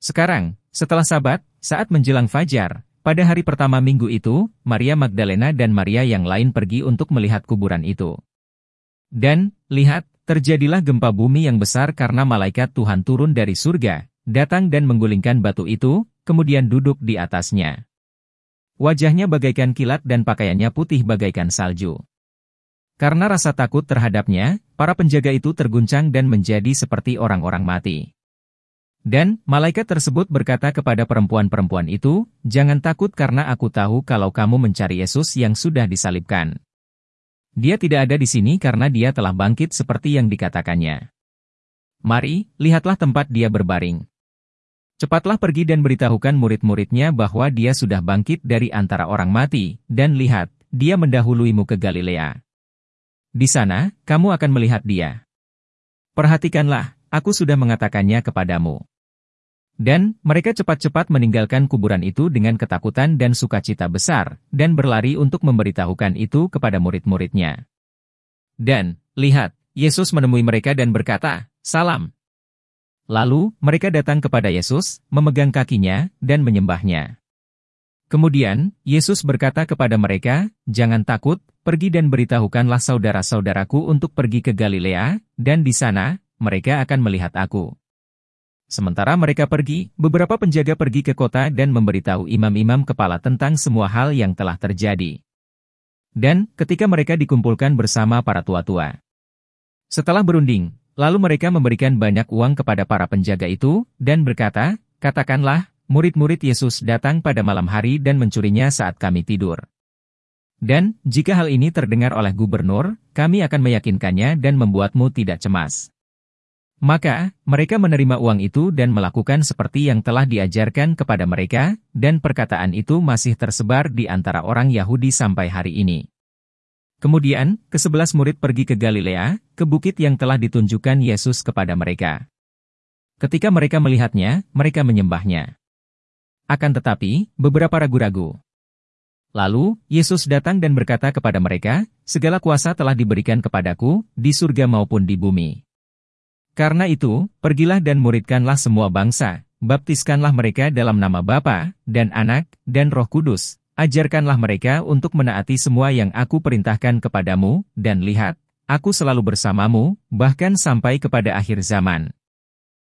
Sekarang, setelah Sabat, saat menjelang fajar, pada hari pertama minggu itu, Maria Magdalena dan Maria yang lain pergi untuk melihat kuburan itu. Dan, lihat, terjadilah gempa bumi yang besar karena malaikat Tuhan turun dari surga, datang dan menggulingkan batu itu, kemudian duduk di atasnya. Wajahnya bagaikan kilat dan pakaiannya putih bagaikan salju. Karena rasa takut terhadapnya, para penjaga itu terguncang dan menjadi seperti orang-orang mati. Dan, malaikat tersebut berkata kepada perempuan-perempuan itu, "Jangan takut karena aku tahu kalau kamu mencari Yesus yang sudah disalibkan. Dia tidak ada di sini karena dia telah bangkit seperti yang dikatakannya. Mari, lihatlah tempat dia berbaring. Cepatlah pergi dan beritahukan murid-muridnya bahwa dia sudah bangkit dari antara orang mati, dan lihat, dia mendahuluimu ke Galilea. Di sana, kamu akan melihat dia. Perhatikanlah, aku sudah mengatakannya kepadamu." Dan, mereka cepat-cepat meninggalkan kuburan itu dengan ketakutan dan sukacita besar, dan berlari untuk memberitahukan itu kepada murid-muridnya. Dan, lihat, Yesus menemui mereka dan berkata, "Salam." Lalu, mereka datang kepada Yesus, memegang kakinya, dan menyembahnya. Kemudian, Yesus berkata kepada mereka, "Jangan takut, pergi dan beritahukanlah saudara-saudaraku untuk pergi ke Galilea, dan di sana, mereka akan melihat aku." Sementara mereka pergi, beberapa penjaga pergi ke kota dan memberitahu imam-imam kepala tentang semua hal yang telah terjadi. Dan, ketika mereka dikumpulkan bersama para tua-tua. Setelah berunding, lalu mereka memberikan banyak uang kepada para penjaga itu, dan berkata, "Katakanlah, murid-murid Yesus datang pada malam hari dan mencurinya saat kami tidur. Dan, jika hal ini terdengar oleh gubernur, kami akan meyakinkannya dan membuatmu tidak cemas." Maka, mereka menerima uang itu dan melakukan seperti yang telah diajarkan kepada mereka, dan perkataan itu masih tersebar di antara orang Yahudi sampai hari ini. Kemudian, ke-11 murid pergi ke Galilea, ke bukit yang telah ditunjukkan Yesus kepada mereka. Ketika mereka melihatnya, mereka menyembahnya. Akan tetapi, beberapa ragu-ragu. Lalu, Yesus datang dan berkata kepada mereka, "Segala kuasa telah diberikan kepadaku, di surga maupun di bumi. Karena itu, pergilah dan muridkanlah semua bangsa, baptiskanlah mereka dalam nama Bapa, dan Anak, dan Roh Kudus, ajarkanlah mereka untuk menaati semua yang aku perintahkan kepadamu, dan lihat, aku selalu bersamamu, bahkan sampai kepada akhir zaman."